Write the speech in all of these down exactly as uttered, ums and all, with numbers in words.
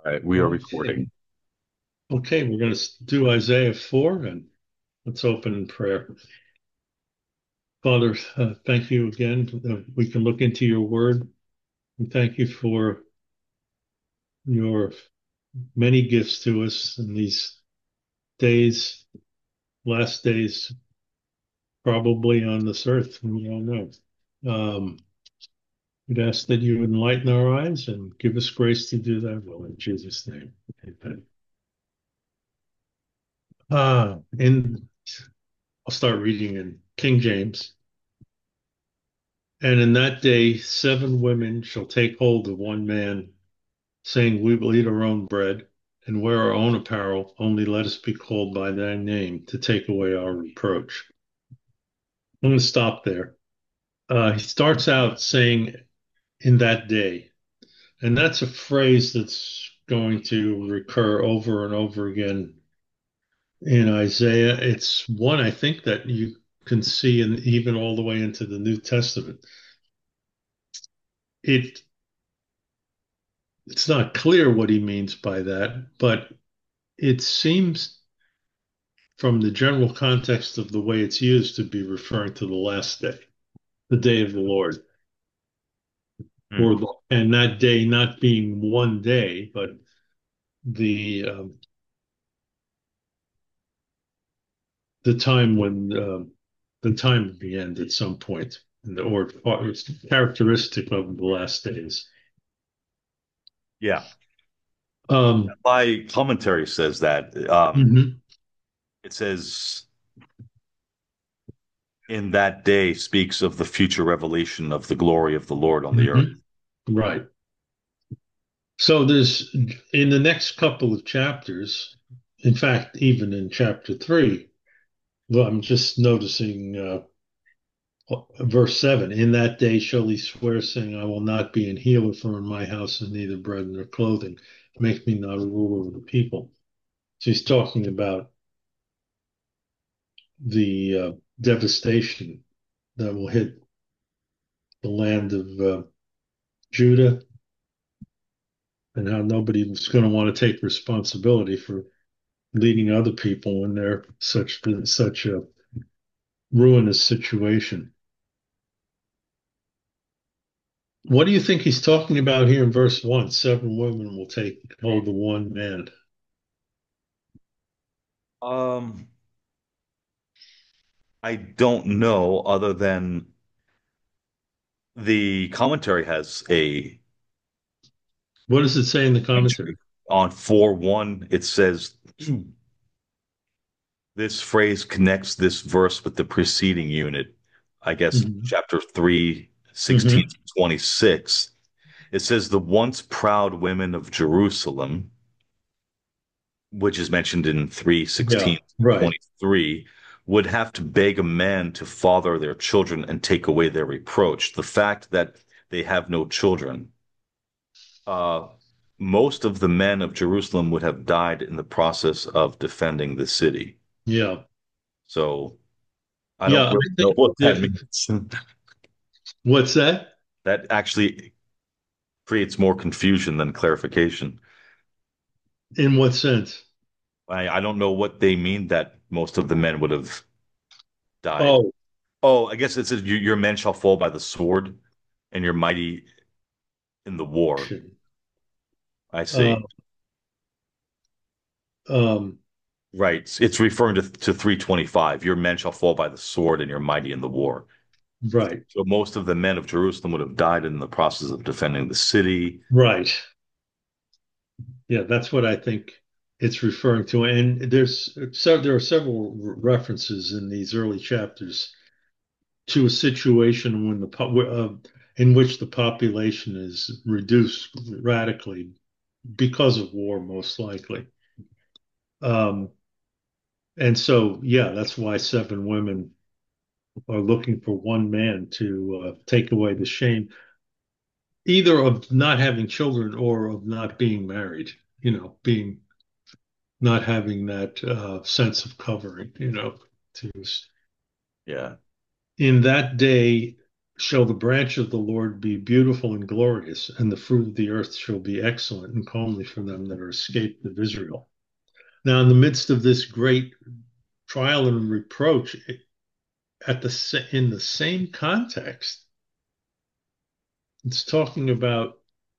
All right, we are Okay. recording. Okay, we're going to do Isaiah four and let's open in prayer. Father, uh, thank you again. Uh, we can look into your word. We thank you for your many gifts to us in these days, last days, probably on this earth. We don't know. Um, we'd ask that you enlighten our eyes and give us grace to do that will in Jesus' name. Amen. Ah, and I'll start reading in King James. And in that day, seven women shall take hold of one man, saying, we will eat our own bread and wear our own apparel, only let us be called by thy name to take away our reproach. I'm going to stop there. Uh, he starts out saying, in that day. And that's a phrase that's going to recur over and over again in Isaiah. It's one I think that you can see in even all the way into the New Testament. It it's not clear what he means by that, but it seems from the general context of the way it's used to be referring to the last day, the day of the Lord, Hmm. or the, and that day not being one day, but the um, the time when um, the time of the end at some point, or, or it's characteristic of the last days. Yeah, Um, my commentary says that. Um, mhm, it says, in that day speaks of the future revelation of the glory of the Lord on the earth. mhm, right. So there's in the next couple of chapters, in fact, even in chapter three, well, I'm just noticing uh, verse seven. In that day shall he swear, saying, I will not be an healer, for in my house is neither bread nor clothing. Make me not a ruler of the people. So he's talking about the uh, devastation that will hit the land of uh, Judah and how nobody was going to want to take responsibility for leading other people when they're such such a ruinous situation. What do you think he's talking about here in verse one? Seven women will take hold of one man. Um, I don't know, other than the commentary has a What does it say in the commentary? entry on four one. It says this phrase connects this verse with the preceding unit. I guess Hmm. chapter three, sixteen Hmm. to twenty-six. It says the once proud women of Jerusalem, which is mentioned in three Yeah, sixteen right. twenty-three, would have to beg a man to father their children and take away their reproach. The fact that they have no children, uh, most of the men of Jerusalem would have died in the process of defending the city. Yeah, So I yeah. don't I really know think what that that, means. what's that? That actually creates more confusion than clarification. In what sense? I, I don't know what they mean that most of the men would have died. Oh, Oh, I guess it says your, your men shall fall by the sword and you're mighty in the war. I uh, see. um, Right. It's referring to, to three twenty-five. Your men shall fall by the sword and you're mighty in the war. right, So most of the men of Jerusalem would have died in the process of defending the city. right. Yeah, that's what I think it's referring to. And there's so there are several references in these early chapters to a situation when the po- uh, in which the population is reduced radically because of war, most likely. Um, and so, yeah, that's why seven women are looking for one man to uh, take away the shame, either of not having children or of not being married. You know, being not having that uh, sense of covering. You know, to Yeah. in that day shall the branch of the Lord be beautiful and glorious, and the fruit of the earth shall be excellent and comely for them that are escaped of Israel. Now, in the midst of this great trial and reproach, at the in the same context, it's talking about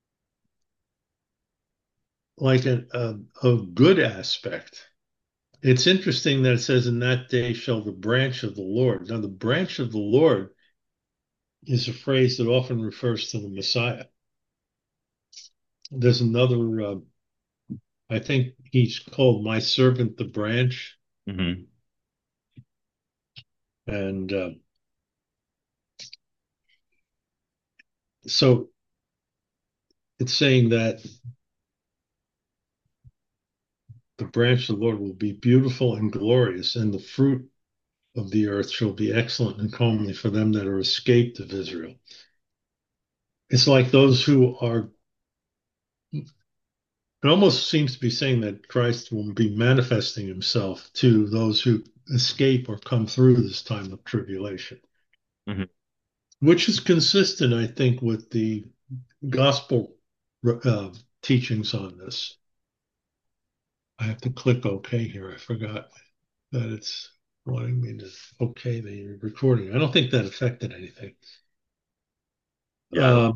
like a, a, a good aspect. It's interesting that it says, "In that day shall the branch of the Lord." Now, the branch of the Lord is a phrase that often refers to the Messiah. There's another, uh, I think he's called my servant the branch. Hmm. And uh, so it's saying that the branch of the Lord will be beautiful and glorious, and the fruit of the earth shall be excellent and comely for them that are escaped of Israel. It's like those who are, it almost seems to be saying that Christ will be manifesting himself to those who escape or come through this time of tribulation, Hmm. which is consistent, I think, with the gospel uh, teachings on this. I have to click OK here. I forgot that it's wanting me to OK the recording. I don't think that affected anything. Yeah. Um,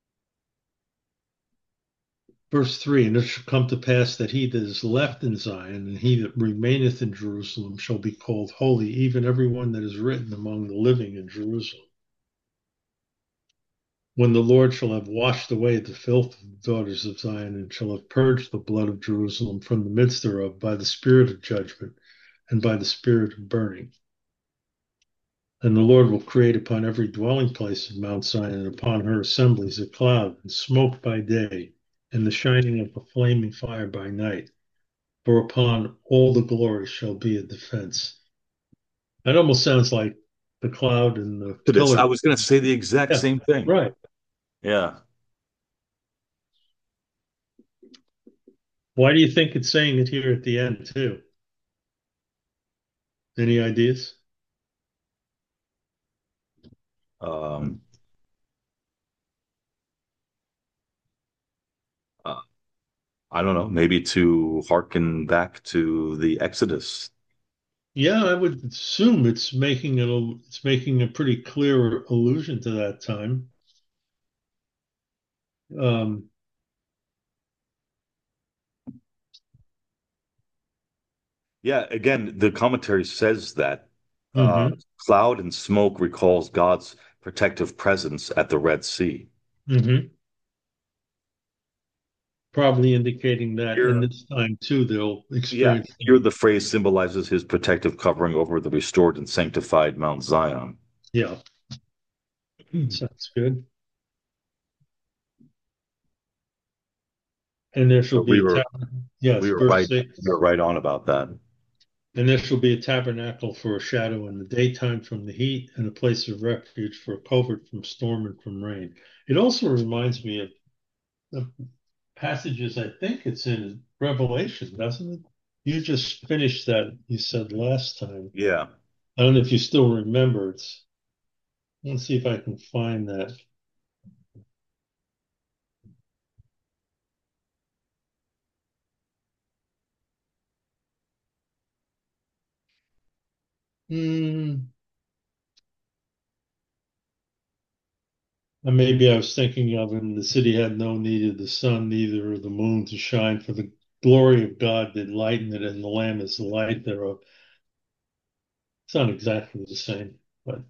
Verse three, and it shall come to pass that he that is left in Zion and he that remaineth in Jerusalem shall be called holy, even every one that is written among the living in Jerusalem. When the Lord shall have washed away the filth of the daughters of Zion, and shall have purged the blood of Jerusalem from the midst thereof by the spirit of judgment and by the spirit of burning. And the Lord will create upon every dwelling place of Mount Zion and upon her assemblies a cloud and smoke by day, and the shining of a flaming fire by night. For upon all the glory shall be a defense. That almost sounds like the cloud and the To this, I pillar. was going to say the exact Yeah, same thing. right. Yeah. Why do you think it's saying it here at the end, too? Any ideas? Um, uh, I don't know, maybe to harken back to the Exodus. Yeah, I would assume it's making it a, it's making a pretty clear allusion to that time. Um, Yeah, again, the commentary says that uh, hmm cloud and smoke recalls God's protective presence at the Red Sea. hmm Probably indicating that in Here, this time too, they'll yeah, experience. here the phrase symbolizes his protective covering over the restored and sanctified Mount Zion. Yeah, sounds good. And there shall So be we a were tabernacle. Yes, we were verse right we six. were right on about that. And there shall be a tabernacle for a shadow in the daytime from the heat, and a place of refuge for a covert from storm and from rain. It also reminds me of the passages, I think it's in Revelation, doesn't it? You just finished that, you said last time. Yeah. I don't know if you still remember. It's, let's see if I can find that. Hmm. And maybe I was thinking of him. The city had no need of the sun, neither of the moon to shine, for the glory of God did lighten it, and the Lamb is the light thereof. It's not exactly the same, but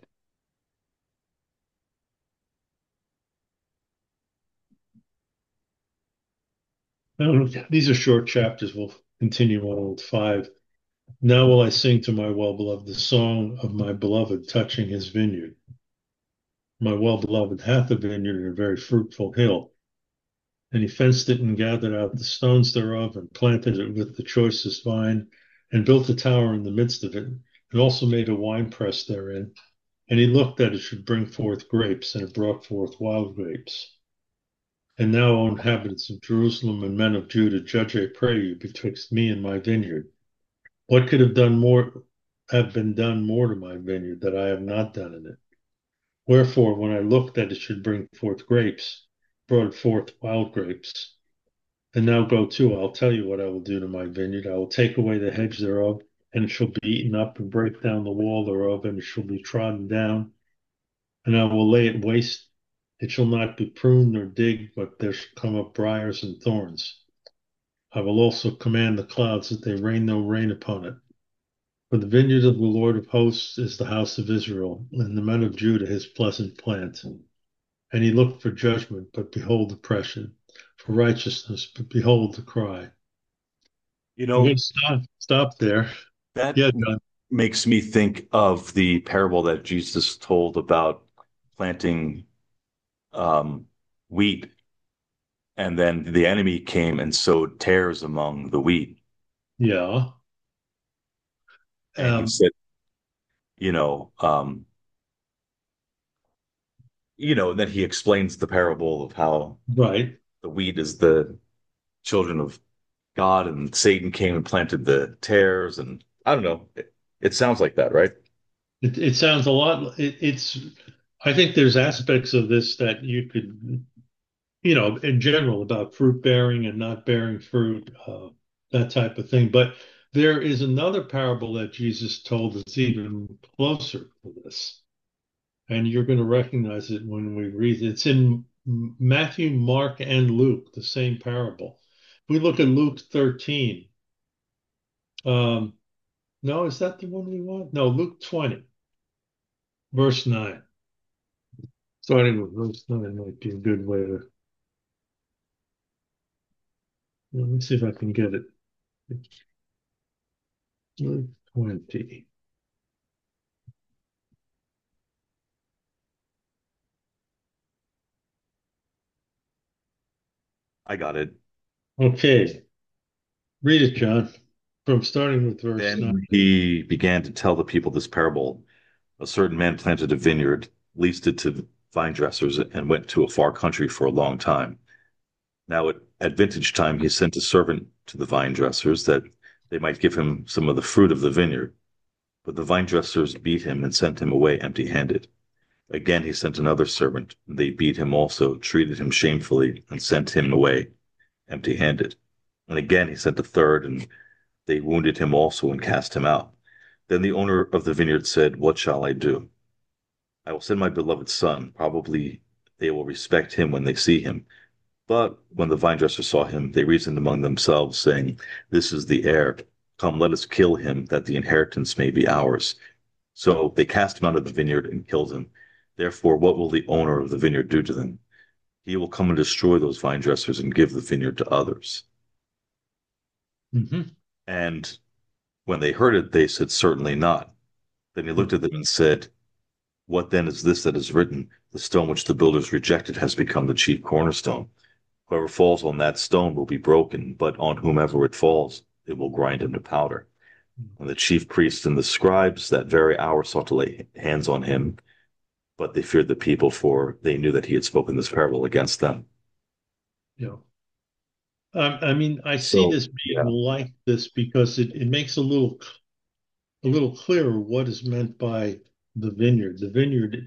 um, these are short chapters. We'll continue on with five. Now will I sing to my well-beloved the song of my beloved touching his vineyard. My well-beloved hath a vineyard and a very fruitful hill, and he fenced it and gathered out the stones thereof and planted it with the choicest vine and built a tower in the midst of it and also made a winepress therein. And he looked that it should bring forth grapes, and it brought forth wild grapes. And now, O inhabitants of Jerusalem and men of Judah, judge, I pray you, betwixt me and my vineyard. What could have done more, have been done more to my vineyard that I have not done in it? Wherefore, when I looked that it should bring forth grapes, brought forth wild grapes. And now go to, I'll tell you what I will do to my vineyard. I will take away the hedge thereof, and it shall be eaten up, and break down the wall thereof, and it shall be trodden down, and I will lay it waste. It shall not be pruned nor digged, but there shall come up briars and thorns. I will also command the clouds that they rain no rain upon it. For the vineyard of the Lord of hosts is the house of Israel, and the men of Judah his pleasant plant. And he looked for judgment, but behold oppression, for righteousness, but behold the cry. You I'm going know, to stop stop there. that Yeah, John. makes me think of the parable that Jesus told about planting um, wheat, and then the enemy came and sowed tares among the wheat. Yeah. And he Um, said, you know, um, you know, then he explains the parable of how right. the wheat is the children of God, and Satan came and planted the tares, and I don't know. It, it sounds like that, right? It, it sounds a lot. It, it's. I think there's aspects of this that you could, you know, in general about fruit bearing and not bearing fruit, uh, that type of thing. But there is another parable that Jesus told that's even closer to this, and you're going to recognize it when we read it. It's in Matthew, Mark, and Luke, the same parable. If we look at Luke thirteen, um, no, is that the one we want? No, Luke twenty, verse nine. Starting with verse nine might be a good way to. Let me see if I can get it. Luke twenty. I got it. Okay, read it, John, from starting with verse nine. Then he began to tell the people this parable. A certain man planted a vineyard, leased it to vine dressers, and went to a far country for a long time. Now, at, at vintage time, he sent a servant to the vine dressers that they might give him some of the fruit of the vineyard. But the vine dressers beat him and sent him away empty handed. Again, he sent another servant. They beat him also, treated him shamefully, and sent him away empty handed. And again, he sent a third, and they wounded him also and cast him out. Then the owner of the vineyard said, "What shall I do? I will send my beloved son. Probably they will respect him when they see him." But when the vine dressers saw him, they reasoned among themselves, saying, "This is the heir. Come, let us kill him, that the inheritance may be ours." So they cast him out of the vineyard and killed him. Therefore, what will the owner of the vineyard do to them? He will come and destroy those vine dressers and give the vineyard to others. Mm-hmm. And when they heard it, they said, "Certainly not." Then he looked at them and said, "What then is this that is written? The stone which the builders rejected has become the chief cornerstone. Whoever falls on that stone will be broken, but on whomever it falls, it will grind him to powder." And the chief priests and the scribes that very hour sought to lay hands on him, but they feared the people, for they knew that he had spoken this parable against them. Yeah. Um, I mean, I see So, this being yeah, like this because it, it makes a little a little clearer what is meant by the vineyard. The vineyard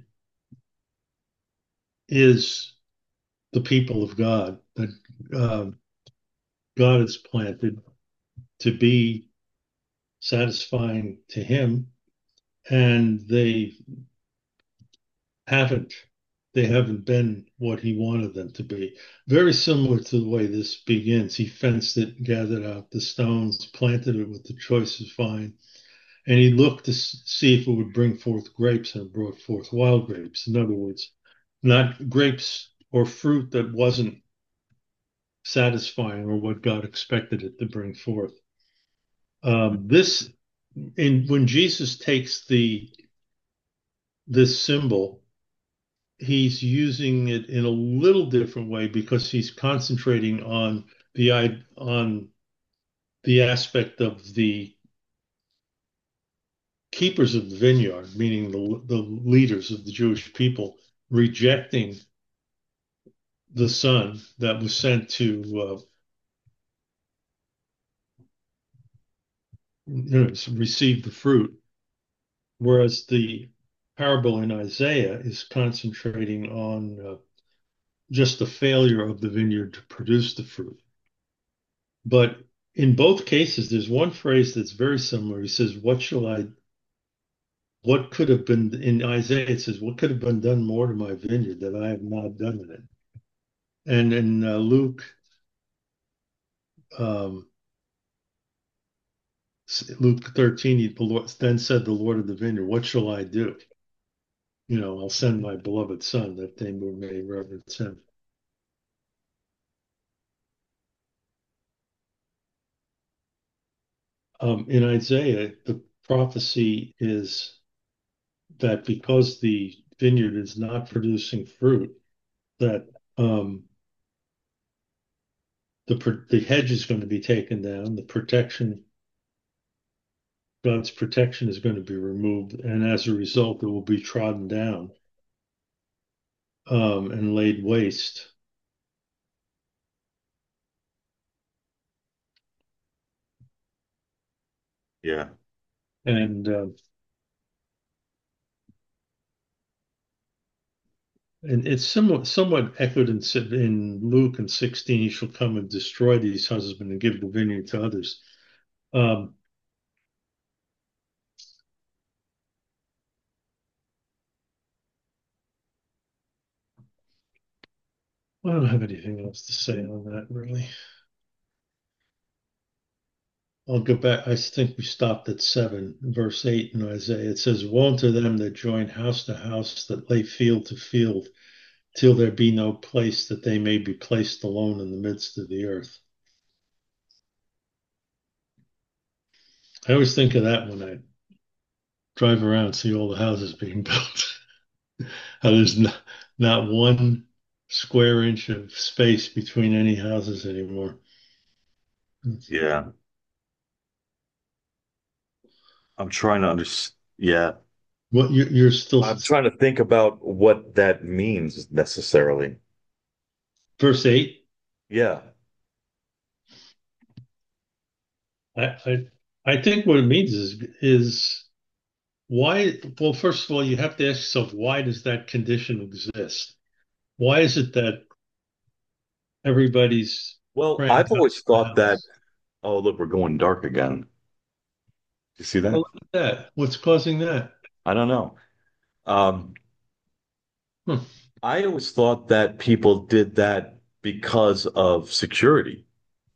is the people of God that uh, God has planted to be satisfying to Him, and they haven't. They haven't been what He wanted them to be. Very similar to the way this begins. He fenced it, gathered out the stones, planted it with the choicest vine, and he looked to see if it would bring forth grapes, and it brought forth wild grapes. In other words, not grapes or fruit that wasn't satisfying or what God expected it to bring forth. Um, this, in when Jesus takes the this symbol, he's using it in a little different way because he's concentrating on the on the aspect of the keepers of the vineyard, meaning the, the leaders of the Jewish people, rejecting the son that was sent to uh, you know, receive the fruit, whereas the parable in Isaiah is concentrating on uh, just the failure of the vineyard to produce the fruit. But in both cases, there's one phrase that's very similar. He says, "What shall I, what could have been," in Isaiah, it says, "What could have been done more to my vineyard that I have not done in it?" And in uh, Luke, um, Luke thirteen, the Lord then said, "The Lord of the vineyard, what shall I do? You know, I'll send my beloved son that they may reverence him." Um, in Isaiah, the prophecy is that because the vineyard is not producing fruit, that um, the the hedge is going to be taken down, the protection, God's protection is going to be removed, and as a result, it will be trodden down um, and laid waste. Yeah. And uh, and it's somewhat somewhat echoed in, in Luke and sixteen. He shall come and destroy these husbands and give the vineyard to others. Um, I don't have anything else to say on that, really. I'll go back. I think we stopped at seven, verse eight in Isaiah. It says, "Woe unto them that join house to house, that lay field to field, till there be no place that they may be placed alone in the midst of the earth." I always think of that when I drive around and see all the houses being built. How there's not, not one square inch of space between any houses anymore. Yeah. I'm trying to understand. Yeah. What you, you're still, I'm trying to think about what that means necessarily. verse eight. Yeah. I, I I think what it means is is why. Well, first of all, you have to ask yourself, why does that condition exist? Why is it that everybody's Well, praying I've house always to thought that, house? oh, look, we're going dark again. You see Oh, that? look at that. What's causing that? I don't know. Um, Hmm. I always thought that people did that because of security.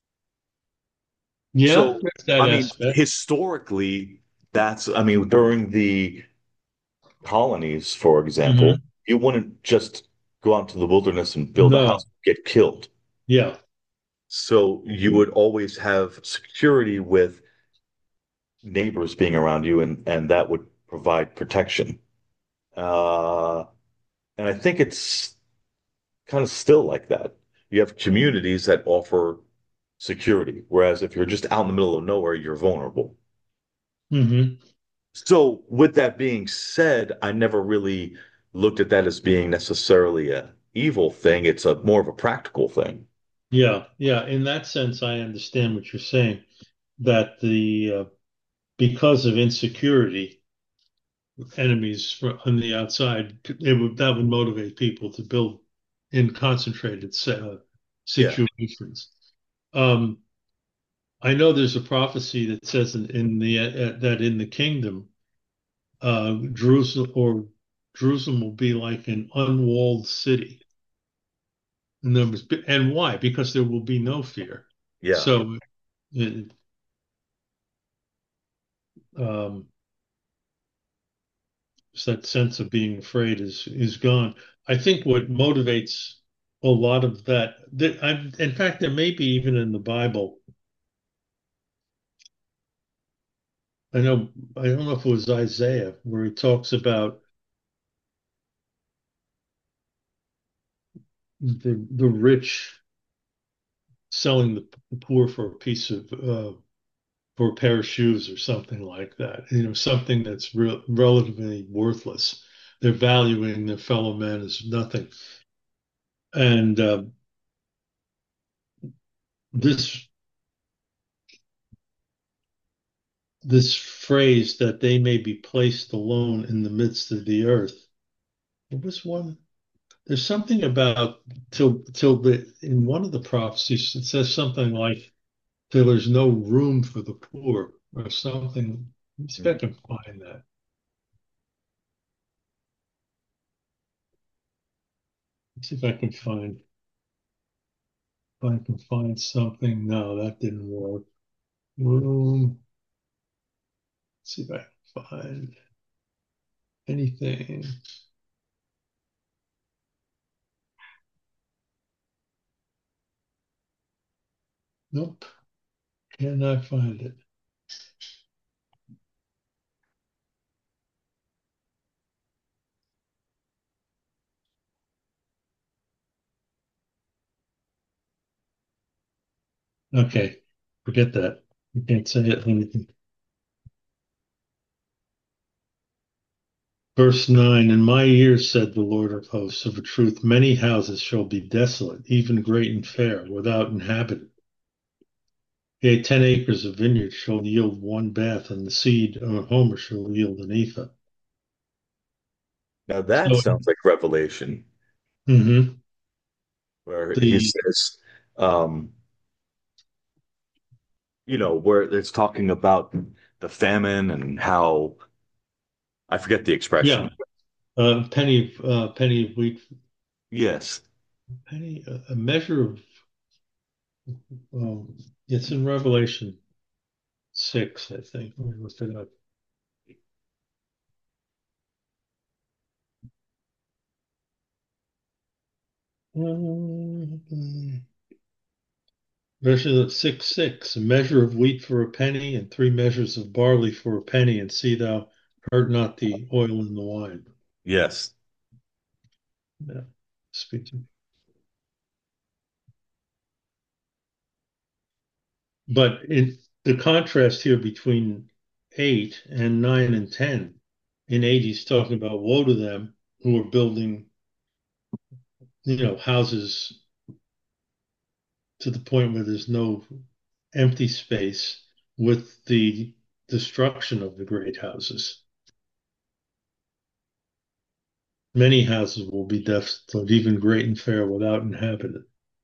Yeah, So, there's that I mean, aspect. historically, that's, I mean, during the colonies, for example, Hmm. you wouldn't just go out to the wilderness and build a No. house, get killed. Yeah. So you would always have security with neighbors being around you, and and that would provide protection. Uh, and I think it's kind of still like that. You have communities that offer security, whereas if you're just out in the middle of nowhere, you're vulnerable. Hmm. So, with that being said, I never really looked at that as being necessarily a evil thing. It's a more of a practical thing. Yeah. Yeah. In that sense, I understand what you're saying. That the uh, because of insecurity, enemies fro- on the outside, it would that would motivate people to build in concentrated uh, Yeah, situations. Um, I know there's a prophecy that says in, in the uh, that in the kingdom, uh, Jerusalem or Jerusalem will be like an unwalled city. And, there was, and why? Because there will be no fear. yeah. So it, um, so that sense of being afraid is is gone. I think what motivates a lot of that, that I'm, in fact, there may be even in the Bible. I know I don't know if it was Isaiah where he talks about the the rich selling the, the poor for a piece of uh, for a pair of shoes or something like that. You know, something that's re relatively worthless. They're valuing their fellow man as nothing. And uh, this this phrase that they may be placed alone in the midst of the earth. There was one. There's something about till till the in one of the prophecies it says something like till there's no room for the poor or something. Let me see if I can find that. Let's see if I can find if I can find something. No, that didn't work. Room. Let's see if I can find anything. Nope, cannot find it. Okay, forget that. You can't say it. Anything. Verse nine, in my ears, said the Lord of hosts, of a truth, many houses shall be desolate, even great and fair, without inhabitant. Yea, ten acres of vineyard shall yield one bath, and the seed of a homer shall yield an ephah. Now that So, sounds like Revelation, mhm. where he the says, um, you know, where it's talking about the famine and how I forget the yeah, expression. uh, penny of uh, penny of wheat, Yes. penny uh, a measure of. Um, it's in Revelation six, I think. Let me look it up. Um, Verse six six, a measure of wheat for a penny, and three measures of barley for a penny, and see thou hurt not the oil in the wine. Yes. Yeah. Speak to me. But in the contrast here between eight and nine and ten, in eight he's talking about woe to them who are building, you know, houses to the point where there's no empty space with the destruction of the great houses. Many houses will be desolate, even great and fair, without inhabitant.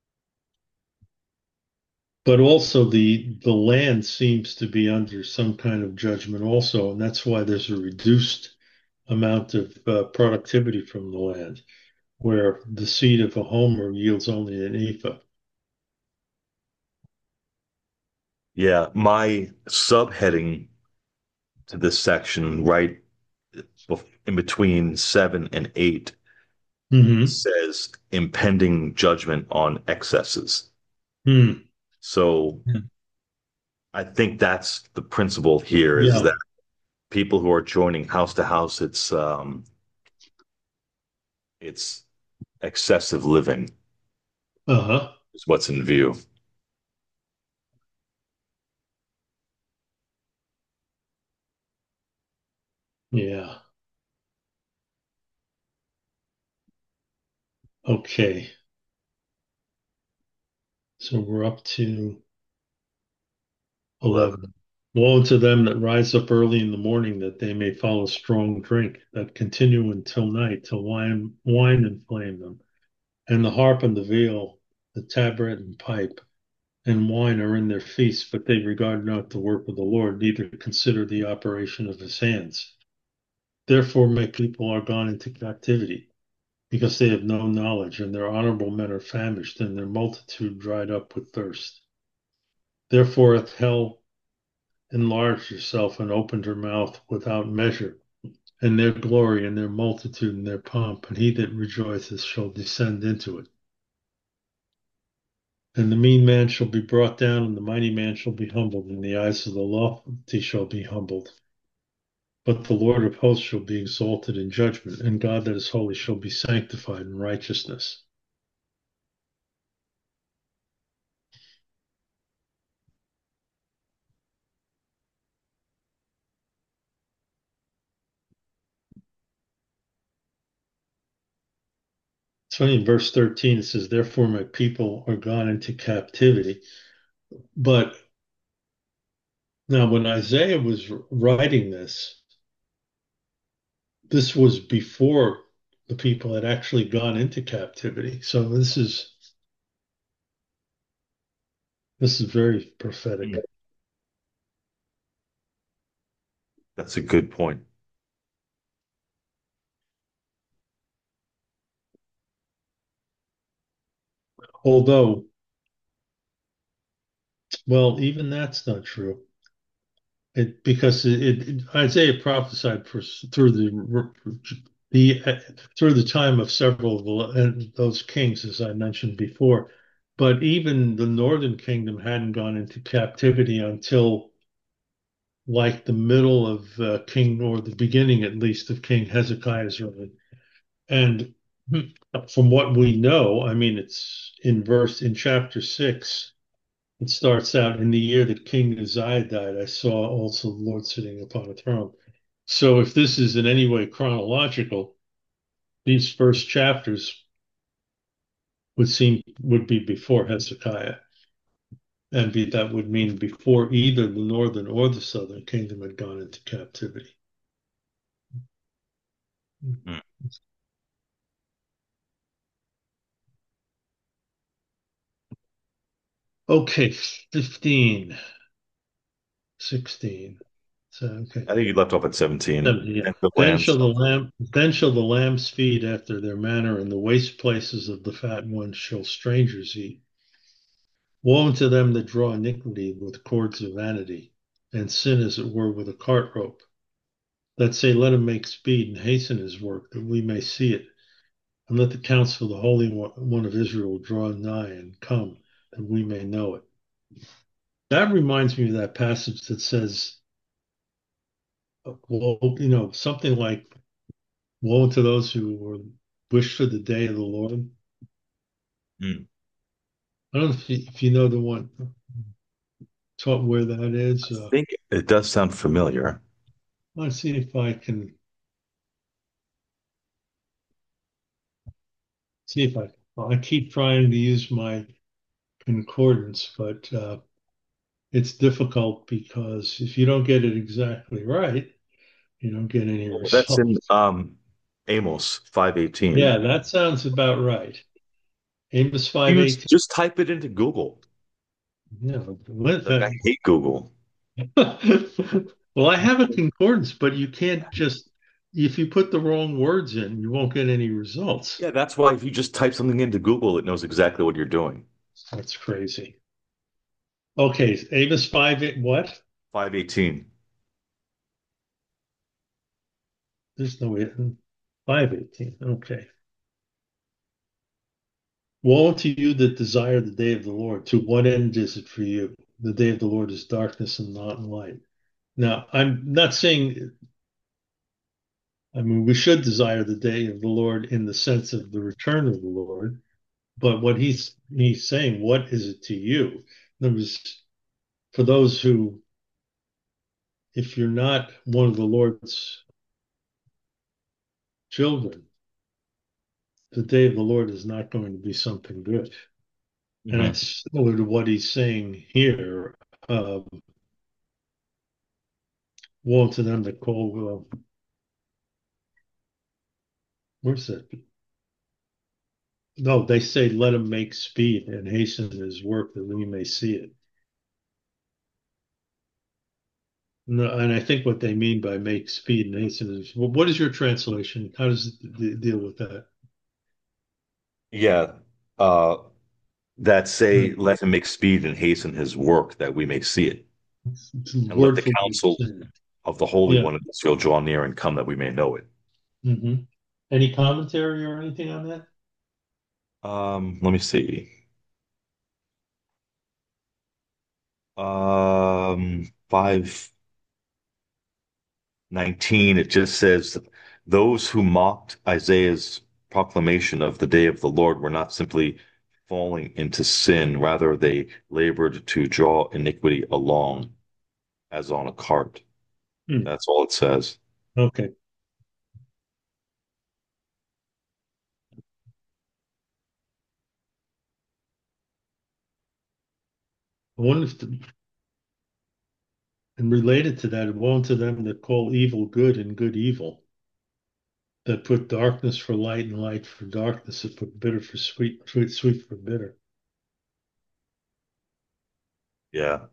But also the the land seems to be under some kind of judgment also, and that's why there's a reduced amount of uh, productivity from the land, where the seed of a homer yields only an ephah. Yeah. My subheading to this section, right in between seven and eight, Hmm. says impending judgment on excesses. Hmm. So I think that's the principle here is Yeah. that people who are joining house to house, it's um it's excessive living Uh-huh. is what's in view. Yeah. Okay. So we're up to eleven. eleven. Woe to them that rise up early in the morning, that they may follow strong drink, that continue until night, till wine, wine inflame them. And the harp and the viol, the tabret and pipe, and wine are in their feasts, but they regard not the work of the Lord, neither consider the operation of his hands. Therefore my people are gone into captivity, because they have no knowledge, and their honorable men are famished, and their multitude dried up with thirst. Therefore hath hell enlarged herself and opened her mouth without measure, and their glory and their multitude and their pomp, and he that rejoiceth shall descend into it. And the mean man shall be brought down, and the mighty man shall be humbled, and the eyes of the lofty shall be humbled. But the Lord of hosts shall be exalted in judgment, and God that is holy shall be sanctified in righteousness. It's funny in verse thirteen, it says, therefore my people are gone into captivity. But Now, when Isaiah was writing this, this was before the people had actually gone into captivity. So this is this is very prophetic. Mm. That's a good point. Although, well, even that's not true. It because it, it Isaiah prophesied for through the the through the time of several of the, those kings, as I mentioned before. But even the northern kingdom hadn't gone into captivity until like the middle of uh, King, or the beginning at least of King Hezekiah's reign. And from what we know, I mean, it's in verse in chapter six. It starts out in the year that King Uzziah died. I saw also the Lord sitting upon a throne. So, if this is in any way chronological, these first chapters would seem would be before Hezekiah, and be, that would mean before either the northern or the southern kingdom had gone into captivity. Mm. Okay, fifteen, sixteen. So, okay. I think you left off at seventeen. seventeen, yeah. And the Then lands. shall the lamb, then shall the lambs feed after their manner, and the waste places of the fat ones shall strangers eat. Woe unto them that draw iniquity with cords of vanity, and sin as it were with a cart rope, that say, let him make speed and hasten his work, that we may see it. And let the counsel of the Holy One of Israel draw nigh and come, that we may know it. That reminds me of that passage that says, well, you know, something like, woe to those who were wish for the day of the Lord. Mm. I don't know if you, if you know the one, taught where that I is. Uh, think it does sound familiar. let's see if I can see if I. I keep trying to use my concordance, but uh, it's difficult because if you don't get it exactly right, you don't get any Oh, that's in results. um Amos five eighteen. Yeah, that sounds about right. Amos five Use eighteen. just type it into Google. Yeah. What, Like uh, I hate Google. well, I have a concordance, but you can't just, if you put the wrong words in, you won't get any results. Yeah, that's why if you just type something into Google, it knows exactly what you're doing. That's crazy. Okay, Amos five, eight, what? five eighteen. There's no it. five eighteen. Okay. Woe to you that desire the day of the Lord. To what end is it for you? The day of the Lord is darkness and not light. Now, I'm not saying, I mean, we should desire the day of the Lord in the sense of the return of the Lord, but what he's he's saying, what is it to you? In other words, for those who, if you're not one of the Lord's children, the day of the Lord is not going to be something good. And Hmm. it's similar to what he's saying here. Um, woe to them that call, uh, where's that? No, they say, let him make speed and hasten his work that we may see it. No, and I think what they mean by make speed and hasten is, well, what is your translation? How does it d- deal with that? Yeah. Uh, that Uh, say, let him make speed and hasten his work that we may see it. It's, it's And let word the for word. counsel of the Holy Yeah. One of Israel draw near and come that we may know it. Hmm. Any commentary or anything on that? Um, let me see. Um, five nineteen, it just says, those who mocked Isaiah's proclamation of the day of the Lord were not simply falling into sin, rather, they labored to draw iniquity along as on a cart. Hmm. That's all it says. Okay. I wonder if the, And related to that, woe unto them that call evil good and good evil, that put darkness for light and light for darkness, that put bitter for sweet, sweet, sweet for bitter. Yeah,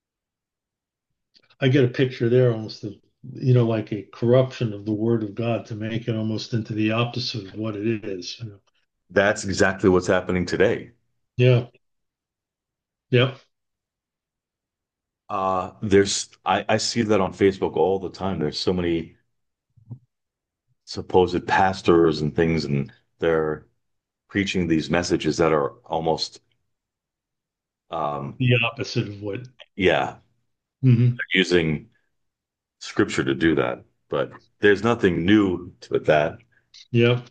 I get a picture there almost of, you know, like a corruption of the word of God to make it almost into the opposite of what it is. You know? that's exactly what's happening today. Yeah. Yep. Uh, there's I, I see that on Facebook all the time. There's so many supposed pastors and things, and they're preaching these messages that are almost um The opposite of what. yeah, Mhm. using scripture to do that. But there's nothing new to that. Yep.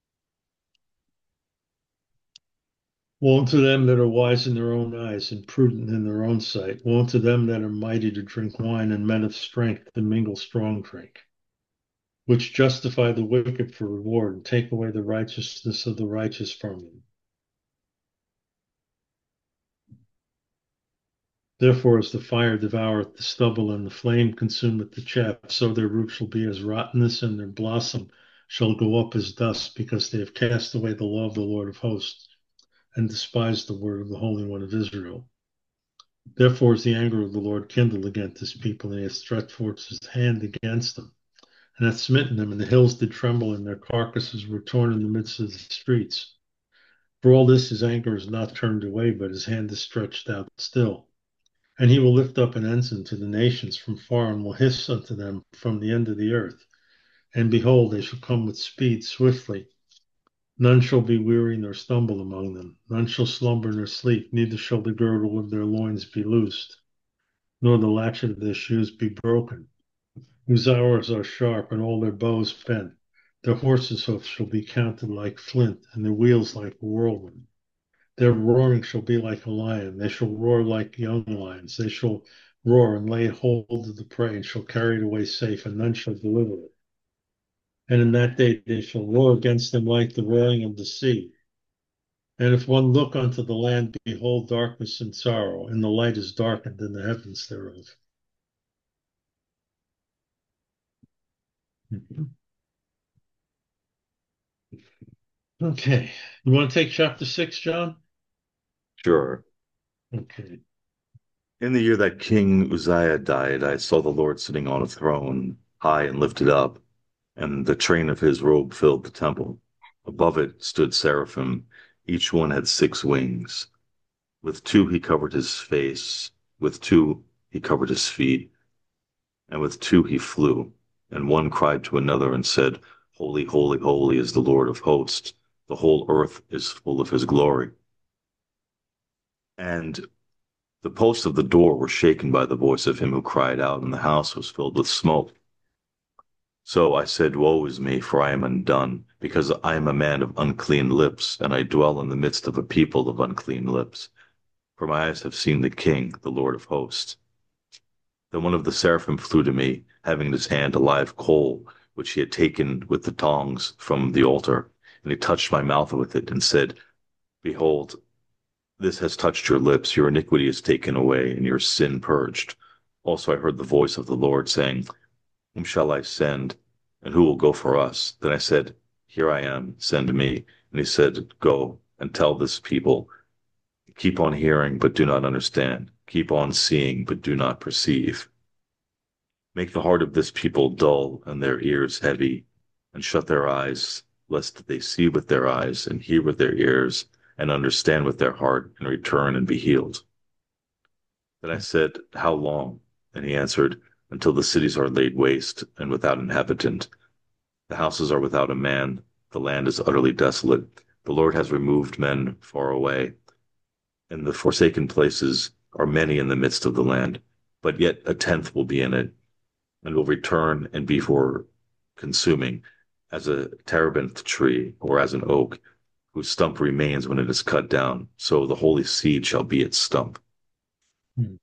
Woe unto them that are wise in their own eyes and prudent in their own sight. Woe unto them that are mighty to drink wine and men of strength to mingle strong drink, which justify the wicked for reward and take away the righteousness of the righteous from them. Therefore, as the fire devoureth the stubble and the flame consumeth the chaff, so their root shall be as rottenness and their blossom shall go up as dust, because they have cast away the law of the Lord of hosts and despised the word of the Holy One of Israel. Therefore is the anger of the Lord kindled against his people, and he hath stretched forth his hand against them, and hath smitten them, and the hills did tremble, and their carcasses were torn in the midst of the streets. For all this his anger is not turned away, but his hand is stretched out still. And he will lift up an ensign to the nations from far, and will hiss unto them from the end of the earth. And behold, they shall come with speed swiftly. None shall be weary nor stumble among them. None shall slumber nor sleep, neither shall the girdle of their loins be loosed, nor the latchet of their shoes be broken. Whose arrows are sharp, and all their bows bent. Their horses' hoofs shall be counted like flint, and their wheels like a whirlwind. Their roaring shall be like a lion. They shall roar like young lions. They shall roar and lay hold of the prey, and shall carry it away safe, and none shall deliver it. And in that day they shall roar against them like the roaring of the sea. And if one look unto the land, behold darkness and sorrow, and the light is darkened in the heavens thereof. Okay. You want to take chapter six, John? Sure. Okay. In the year that King Uzziah died, I saw the Lord sitting on a throne, high and lifted up, and the train of his robe filled the temple. Above it stood seraphim. Each one had six wings. With two he covered his face, with two he covered his feet, and with two he flew. And one cried to another and said, Holy, holy, holy is the Lord of hosts. The whole earth is full of his glory. And the posts of the door were shaken by the voice of him who cried out, and the house was filled with smoke. So I said, Woe is me, for I am undone, because I am a man of unclean lips, and I dwell in the midst of a people of unclean lips. For my eyes have seen the King, the Lord of hosts. Then one of the seraphim flew to me, having in his hand a live coal, which he had taken with the tongs from the altar. And he touched my mouth with it, and said, Behold, this has touched your lips, your iniquity is taken away, and your sin purged. Also I heard the voice of the Lord saying, Whom shall I send, and who will go for us? Then I said, Here I am, send me. And he said, Go and tell this people, keep on hearing, but do not understand. Keep on seeing, but do not perceive. Make the heart of this people dull and their ears heavy, and shut their eyes, lest they see with their eyes, and hear with their ears, and understand with their heart, and return and be healed. Then I said, How long? And he answered, Until the cities are laid waste and without inhabitant. The houses are without a man, the land is utterly desolate. The Lord has removed men far away, and the forsaken places are many in the midst of the land. But yet a tenth will be in it, and will return and be for consuming, as a terebinth tree or as an oak, whose stump remains when it is cut down. So the holy seed shall be its stump. Hmm.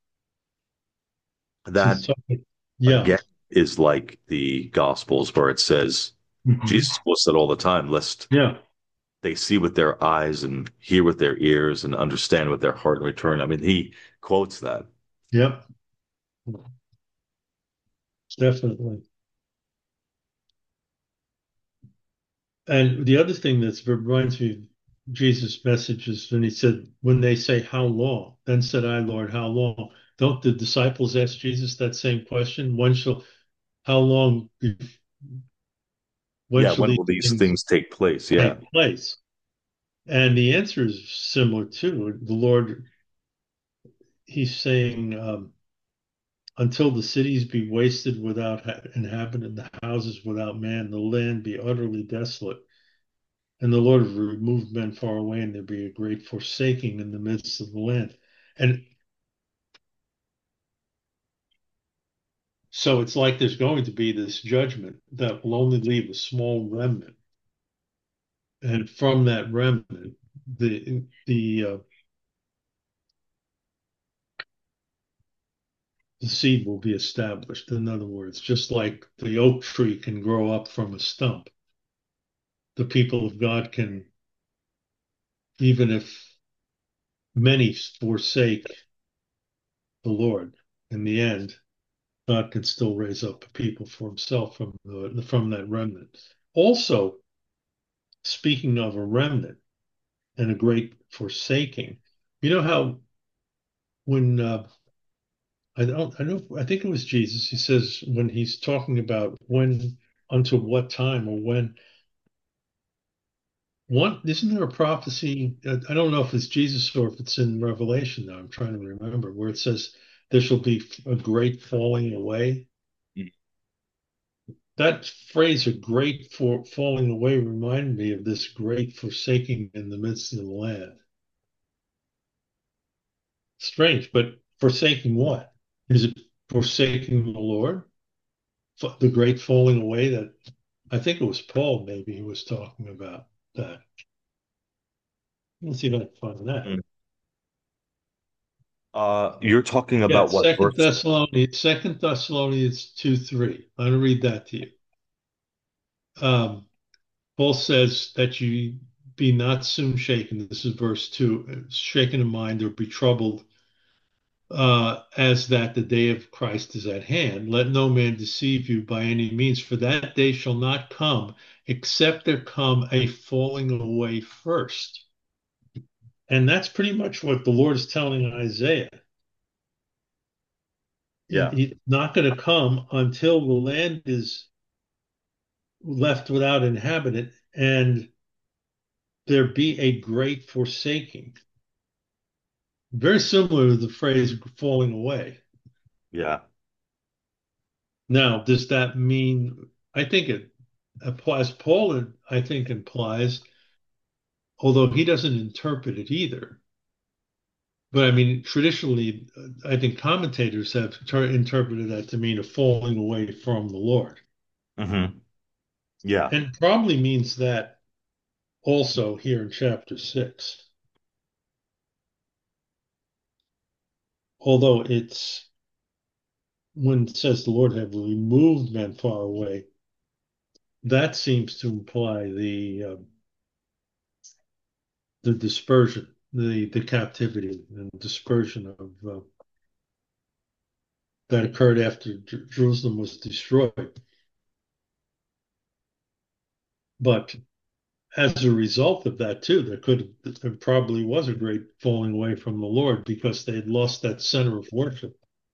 So That it's talking- yeah. again is like the Gospels where it says Mhm. Jesus was said all the time, lest Yeah. they see with their eyes and hear with their ears and understand with their heart and return. I mean, he quotes that. Yep. definitely. And the other thing that reminds me of Jesus' message is when he said, when they say, "How long?" Then said I, "Lord, how long?" Don't the disciples ask Jesus that same question? When shall, how long, when Yeah, shall when these will these things things take place? Yeah. take place? And the answer is similar too. The Lord, he's saying, um, until the cities be wasted without ha- inhabitant, the houses without man, the land be utterly desolate. And the Lord will remove men far away, and there be a great forsaking in the midst of the land. And so it's like there's going to be this judgment that will only leave a small remnant. And from that remnant, the the uh, the seed will be established. In other words, just like the oak tree can grow up from a stump, the people of God can, even if many forsake the Lord, in the end, God can still raise up a people for himself from the, from that remnant. Also, speaking of a remnant and a great forsaking, you know how when uh, I don't I know I think it was Jesus, he says when he's talking about when unto what time or when one isn't there a prophecy? uh, I don't know if it's Jesus or if it's in Revelation now. I'm trying to remember where it says there shall be a great falling away. That phrase, a great for falling away, reminded me of this great forsaking in the midst of the land. Strange, but forsaking what? Is it forsaking the Lord? F- The great falling away that I think it was Paul, maybe he was talking about that. Let's see if I can find that. Mm. Uh, you're talking Yeah, about what Second verse? Thessalonians, Second Thessalonians two three. I'm gonna read that to you. Um, Paul says that you be not soon shaken. This is verse two. Shaken in mind or be troubled, uh, as that the day of Christ is at hand. Let no man deceive you by any means, for that day shall not come except there come a falling away first. And that's pretty much what the Lord is telling Isaiah. Yeah. He's not going to come until the land is left without inhabitant and there be a great forsaking. Very similar to the phrase falling away. Yeah. Now, does that mean, I think it applies, Paul, I think, implies, although he doesn't interpret it either. But I mean, traditionally, I think commentators have ter- interpreted that to mean a falling away from the Lord. Hmm. Yeah. And probably means that also here in chapter six. Although it's when it says the Lord have removed men far away, that seems to imply the uh, the dispersion, the the captivity and dispersion of uh, that occurred after Jer- Jerusalem was destroyed. But as a result of that, too, there could there probably was a great falling away from the Lord because they had lost that center of worship.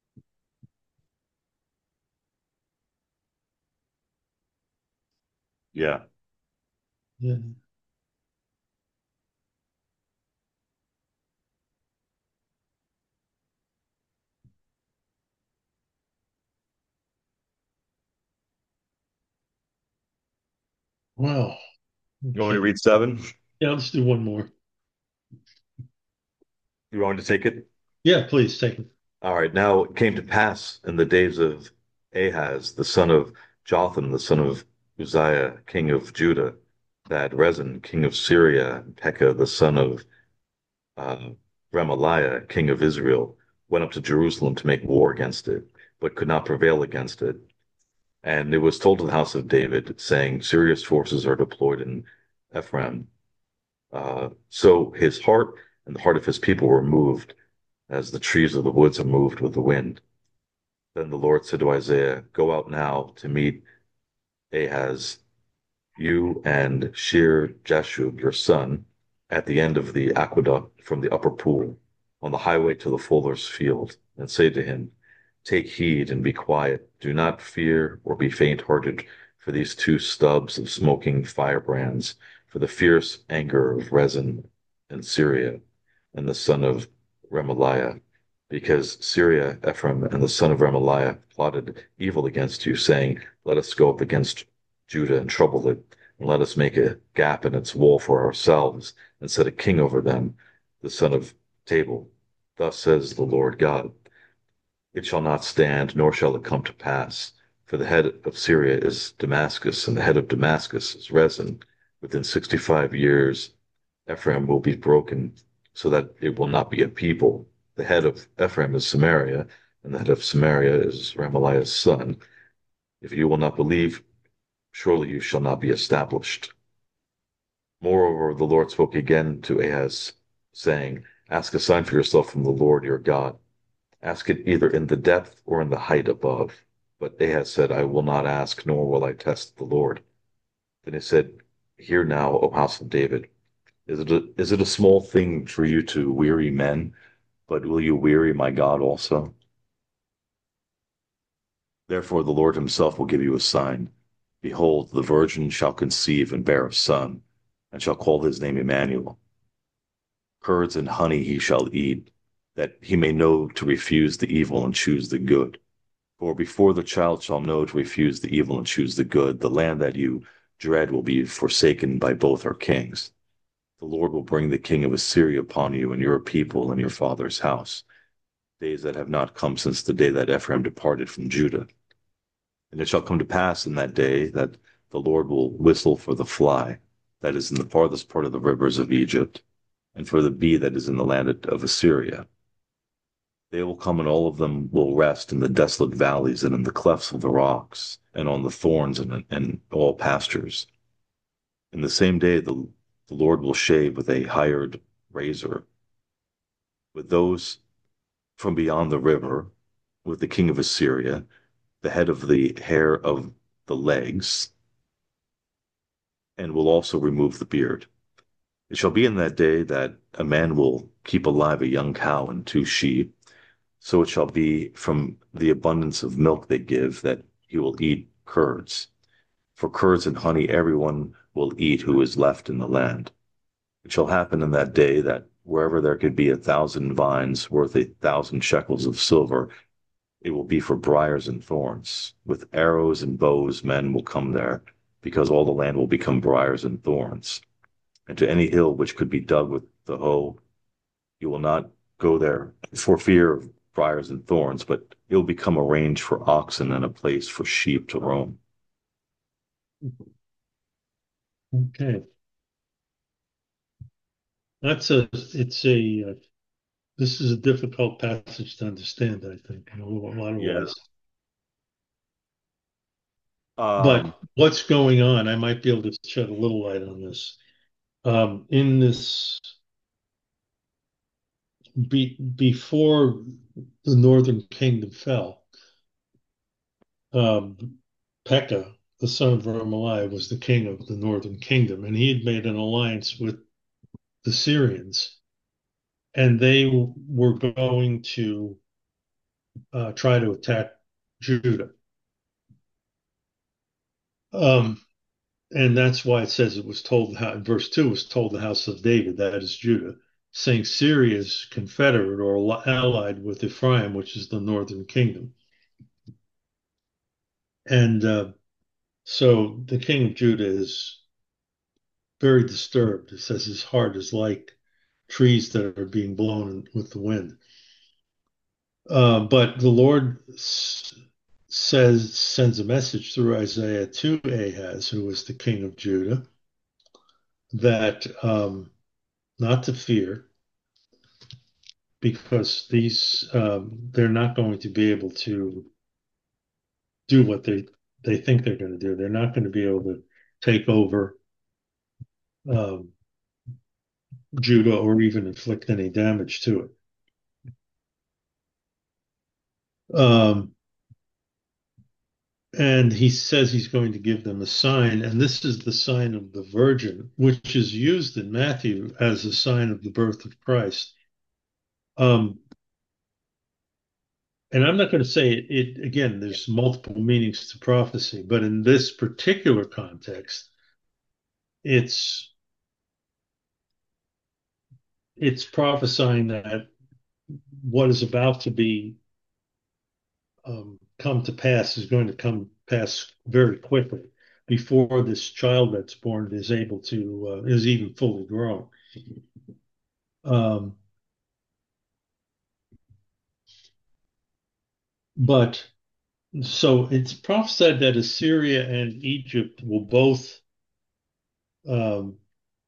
Yeah. Yeah. Wow. You want me to Okay. read seven? Yeah, let's do one more. You want me to take it? Yeah, please take it. All right. Now it came to pass in the days of Ahaz, the son of Jotham, the son of Uzziah, king of Judah, that Rezin, king of Syria, and Pekah, the son of uh, Remaliah, king of Israel, went up to Jerusalem to make war against it, but could not prevail against it. And it was told to the house of David, saying, "Serious forces are deployed in Ephraim." Uh, so his heart and the heart of his people were moved, as the trees of the woods are moved with the wind. Then the Lord said to Isaiah, Go out now to meet Ahaz, you and Shir Jashub, your son, at the end of the aqueduct from the upper pool, on the highway to the fuller's field, and say to him, Take heed and be quiet. Do not fear or be faint-hearted for these two stubs of smoking firebrands, for the fierce anger of Rezin and Syria and the son of Remaliah, because Syria, Ephraim, and the son of Remaliah plotted evil against you, saying, Let us go up against Judah and trouble it, and let us make a gap in its wall for ourselves, and set a king over them, the son of Tabal. Thus says the Lord God. It shall not stand, nor shall it come to pass. For the head of Syria is Damascus, and the head of Damascus is Rezin. Within sixty-five years, Ephraim will be broken, so that it will not be a people. The head of Ephraim is Samaria, and the head of Samaria is Ramaliah's son. If you will not believe, surely you shall not be established. Moreover, the Lord spoke again to Ahaz, saying, Ask a sign for yourself from the Lord your God. Ask it either in the depth or in the height above. But Ahaz said, I will not ask, nor will I test the Lord. Then he said, Hear now, O house of David. Is it a, is it a small thing for you to weary men, but will you weary my God also? Therefore the Lord himself will give you a sign. Behold, the virgin shall conceive and bear a son, and shall call his name Emmanuel. Curds and honey he shall eat, that he may know to refuse the evil and choose the good. For before the child shall know to refuse the evil and choose the good, the land that you dread will be forsaken by both our kings. The Lord will bring the king of Assyria upon you and your people and your father's house, days that have not come since the day that Ephraim departed from Judah. And it shall come to pass in that day that the Lord will whistle for the fly that is in the farthest part of the rivers of Egypt, and for the bee that is in the land of Assyria. They will come, and all of them will rest in the desolate valleys and in the clefts of the rocks, and on the thorns and in all pastures. In the same day, the, the Lord will shave with a hired razor, with those from beyond the river, with the king of Assyria, the head of the hair of the legs, and will also remove the beard. It shall be in that day that a man will keep alive a young cow and two sheep. So it shall be from the abundance of milk they give that he will eat curds. For curds and honey everyone will eat who is left in the land. It shall happen in that day that wherever there could be a thousand vines worth a thousand shekels of silver, it will be for briars and thorns. With arrows and bows men will come there, because all the land will become briars and thorns. And to any hill which could be dug with the hoe, you will not go there for fear of briars and thorns, but it will become a range for oxen and a place for sheep to roam. Okay. That's a, it's a, uh, this is a difficult passage to understand, I think, in a lot of Yeah. ways. But Um, what's going on? I might be able to shed a little light on this. Um, in this, be, before the Northern Kingdom fell, um, Pekah, the son of Remaliah, was the king of the Northern Kingdom, and he had made an alliance with the Syrians, and they were going to uh, try to attack Judah. Um, and that's why it says it was told, in verse two, was told the house of David, that is Judah, saying Syria is confederate or allied with Ephraim, which is the northern kingdom. And uh, so the king of Judah is very disturbed. It says his heart is like trees that are being blown with the wind. Uh, but the Lord s- says, sends a message through Isaiah to Ahaz, who was the king of Judah, that um, not to fear, because these um, they're not going to be able to do what they they think they're going to do. They're not going to be able to take over um, Judah or even inflict any damage to it. Um, And he says he's going to give them a sign, and this is the sign of the Virgin, which is used in Matthew as a sign of the birth of Christ. Um, and I'm not going to say it, it again, there's multiple meanings to prophecy, but in this particular context, it's it's prophesying that what is about to be um, come to pass is going to come pass very quickly before this child that's born is able to uh, is even fully grown. Um, but so it's prophesied that Assyria and Egypt will both um,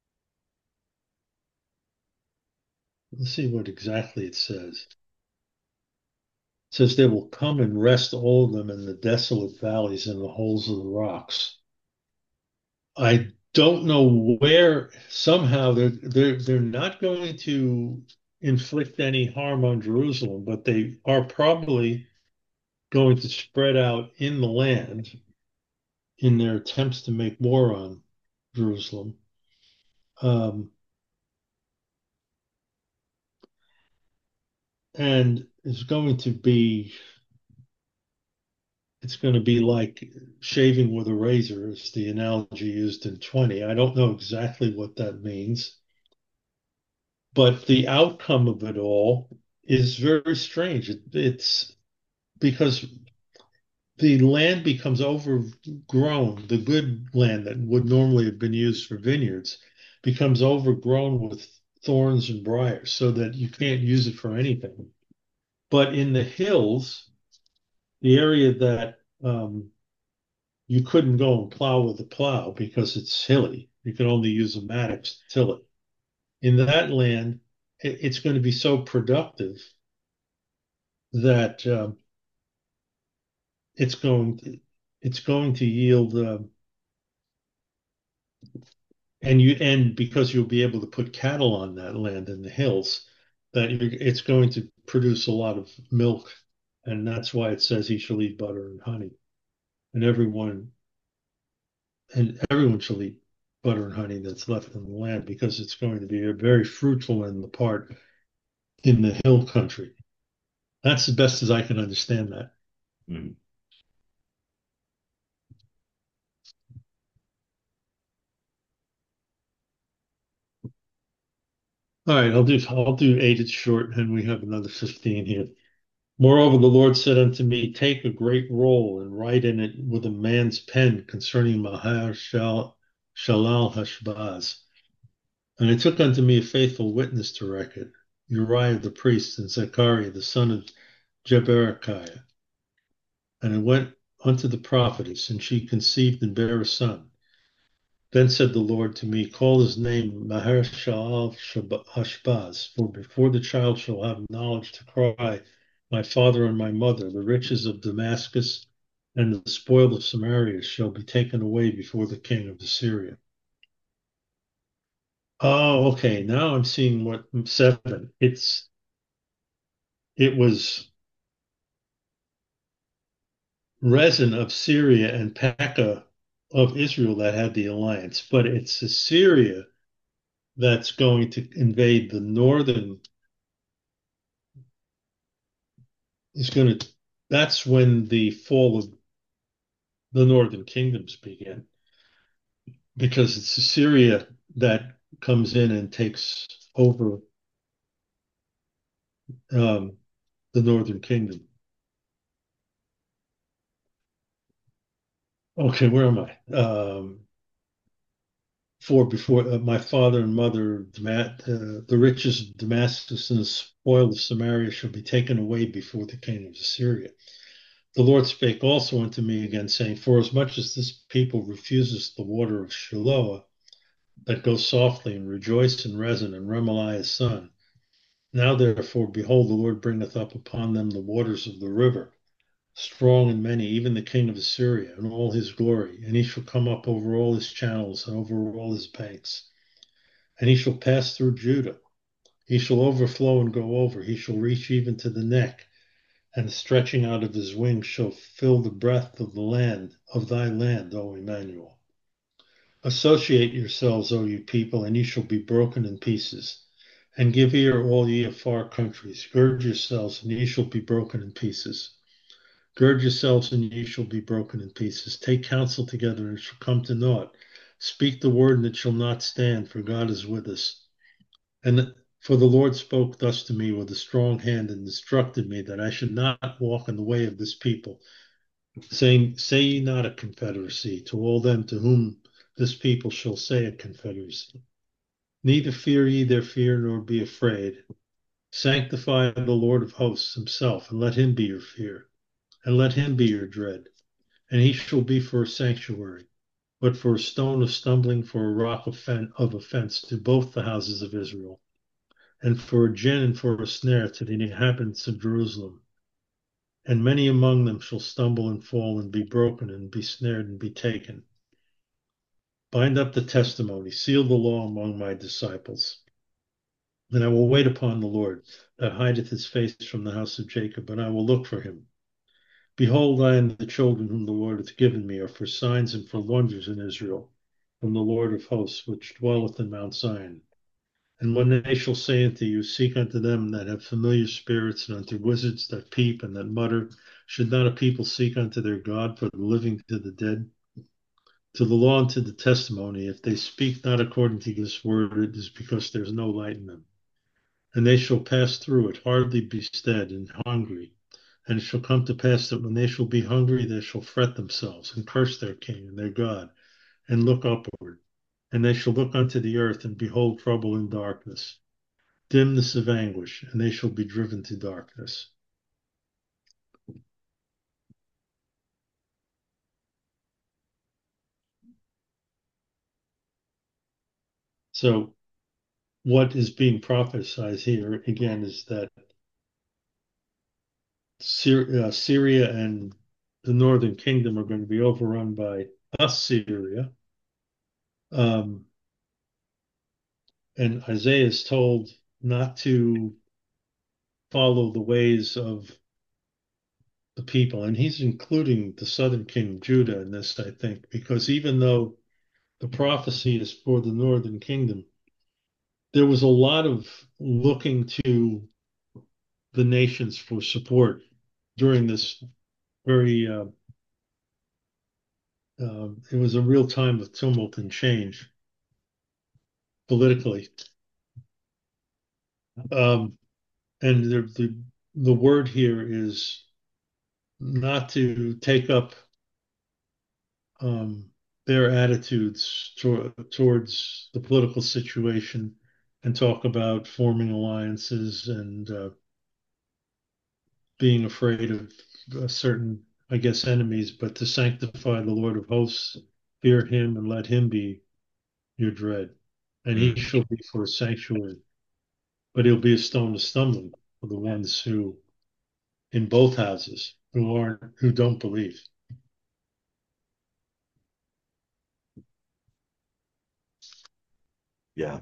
let's see what exactly it says. It says they will come and rest all of them in the desolate valleys and the holes of the rocks. I don't know where somehow they're they're they're not going to inflict any harm on Jerusalem, but they are probably going to spread out in the land in their attempts to make war on Jerusalem. Um, and it's going to be it's going to be like shaving with a razor is the analogy used in twenty. I don't know exactly what that means, but the outcome of it all is very strange. It, it's because the land becomes overgrown. The good land that would normally have been used for vineyards becomes overgrown with thorns and briars so that you can't use it for anything. But in the hills, the area that um, you couldn't go and plow with a plow because it's hilly, you can only use a mattock to till it. In that land, it, it's going to be so productive that um, it's going to, it's going to yield uh, and you and because you'll be able to put cattle on that land in the hills, that you're, it's going to produce a lot of milk, and that's why it says he shall eat butter and honey, and everyone and everyone shall eat butter and honey that's left in the land because it's going to be a very fruitful in the part in the hill country. That's the best as I can understand that. Mm. All right, I'll do I'll do eight. It's short, and we have another fifteen here. Moreover, the Lord said unto me, take a great roll and write in it with a man's pen concerning Maher Shal, Shalal Hashbaz. And I took unto me a faithful witness to record, Uriah the priest and Zechariah the son of Jeberechiah. And I went unto the prophetess, and she conceived and bare a son. Then said the Lord to me, call his name Maher Shalal Hashbaz, for before the child shall have knowledge to cry, my father and my mother, the riches of Damascus and the spoil of Samaria shall be taken away before the king of Assyria. Oh, okay. Now I'm seeing what seven. It's it was Rezin of Syria and Pekah of Israel that had the alliance, but it's Assyria that's going to invade the northern is going to that's when the fall of the northern kingdoms begin because it's Assyria that comes in and takes over um, the northern kingdom. Okay, where am I? Um, for before uh, my father and mother, Dama- uh, the riches of Damascus and the spoil of Samaria shall be taken away before the king of Assyria. The Lord spake also unto me again, saying, forasmuch as this people refuses the water of Shiloah, that go softly and rejoice in Rezin and Remaliah's son. Now therefore, behold, the Lord bringeth up upon them the waters of the river, strong and many, even the king of Assyria, and all his glory. And he shall come up over all his channels and over all his banks. And he shall pass through Judah. He shall overflow and go over. He shall reach even to the neck, and the stretching out of his wings shall fill the breadth of the land, of thy land, O Emmanuel. Associate yourselves, O you people, and ye shall be broken in pieces. And give ear, all ye of far countries. Gird yourselves, and ye shall be broken in pieces. Gird yourselves, and ye shall be broken in pieces. Take counsel together, and it shall come to naught. Speak the word, and it shall not stand, for God is with us. And for the Lord spoke thus to me with a strong hand, and instructed me that I should not walk in the way of this people, saying, Say ye not a confederacy to all them to whom this people shall say a confederacy. Neither fear ye their fear, nor be afraid. Sanctify the Lord of hosts himself, and let him be your fear, and let him be your dread. And he shall be for a sanctuary, but for a stone of stumbling, for a rock of, of offense to both the houses of Israel, and for a gin and for a snare to the inhabitants of Jerusalem. And many among them shall stumble and fall and be broken and be snared and be taken. Bind up the testimony, seal the law among my disciples. And I will wait upon the Lord, that hideth his face from the house of Jacob, and I will look for him. Behold, I and the children whom the Lord hath given me are for signs and for wonders in Israel, from the Lord of hosts, which dwelleth in Mount Zion. And when they shall say unto you, Seek unto them that have familiar spirits, and unto wizards that peep and that mutter, should not a people seek unto their God, for the living to the dead? To the law and to the testimony, if they speak not according to this word, it is because there is no light in them. And they shall pass through it, hardly be stead and hungry. And it shall come to pass that when they shall be hungry, they shall fret themselves, and curse their king and their God, and look upward. And they shall look unto the earth, and behold trouble and darkness, dimness of anguish, and they shall be driven to darkness. So, what is being prophesied here again is that Syria, uh, Syria and the northern kingdom are going to be overrun by Assyria. Um, and Isaiah is told not to follow the ways of the people. And he's including the southern king, Judah, in this, I think, because even though the prophecy is for the northern kingdom, there was a lot of looking to the nations for support during this very, uh, uh, it was a real time of tumult and change politically. Um, and the, the, the word here is not to take up um, their attitudes to, towards the political situation and talk about forming alliances and uh, being afraid of uh, certain, I guess, enemies, but to sanctify the Lord of hosts, fear him, and let him be your dread. And he Mm. shall be for a sanctuary, but he'll be a stone of stumbling for the ones who, in both houses, who aren't, who don't believe. Yeah.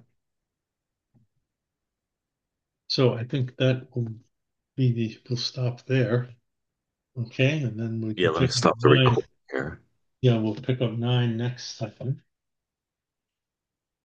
So I think that will be the, we'll stop there. Okay, and then we Yeah, can let me pick up stop the nine. recording here. Yeah, we'll pick up nine next time.